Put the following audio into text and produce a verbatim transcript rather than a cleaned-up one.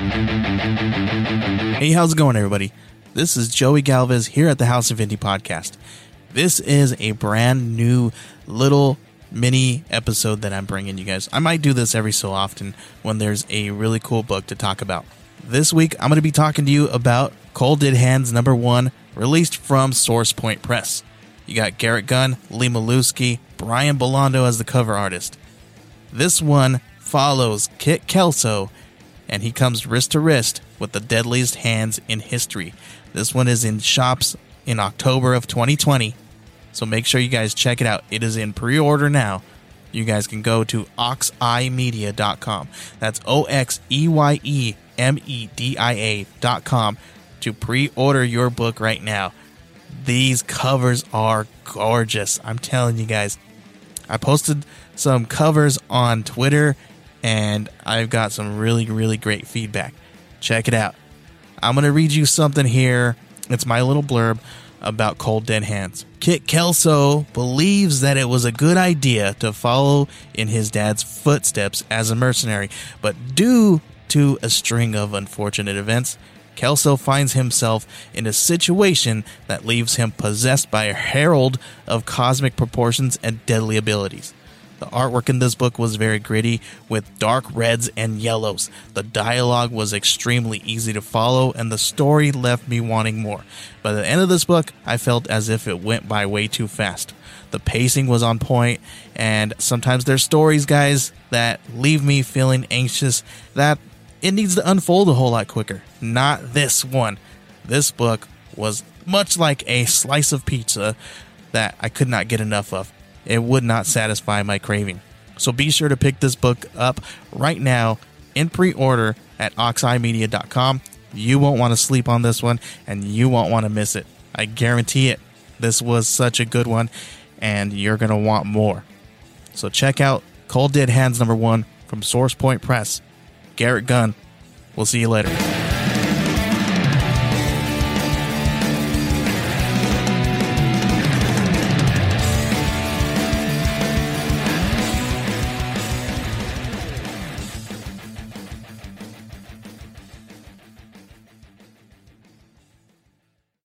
Hey, how's it going, everybody? This is Joey Galvez here at the House of Indie Podcast. This is a brand new little mini episode that I'm bringing you guys. I might do this every so often when there's a really cool book to talk about. This week, I'm going to be talking to you about Cold Dead Hands number one, released from Source Point Press. You got Garrett Gunn, Lee Malusky, Brian Belando as the cover artist. This one follows Kit Kelso, and he comes wrist to wrist with the deadliest hands in history. This one is in shops in October of twenty twenty, so make sure you guys check it out. It is in pre-order now. You guys can go to oxeye media dot com. That's O X E Y E M E D I A dot com to pre-order your book right now. These covers are gorgeous. I'm telling you guys. I posted some covers on Twitter, and I've got some really, really great feedback. Check it out. I'm going to read you something here. It's my little blurb about Cold Dead Hands. Kit Kelso believes that it was a good idea to follow in his dad's footsteps as a mercenary, but due to a string of unfortunate events, Kelso finds himself in a situation that leaves him possessed by a herald of cosmic proportions and deadly abilities. The artwork in this book was very gritty, with dark reds and yellows. The dialogue was extremely easy to follow, and the story left me wanting more. By the end of this book, I felt as if it went by way too fast. The pacing was on point, and sometimes there's stories, guys, that leave me feeling anxious that it needs to unfold a whole lot quicker. Not this one. This book was much like a slice of pizza that I could not get enough of. It would not satisfy my craving. So be sure to pick this book up right now in pre-order at oxeye media dot com. You won't want to sleep on this one, and you won't want to miss it. I guarantee it. This was such a good one, and you're going to want more. So check out Cold Dead Hands number one from Source Point Press. Garrett Gunn. We'll see you later.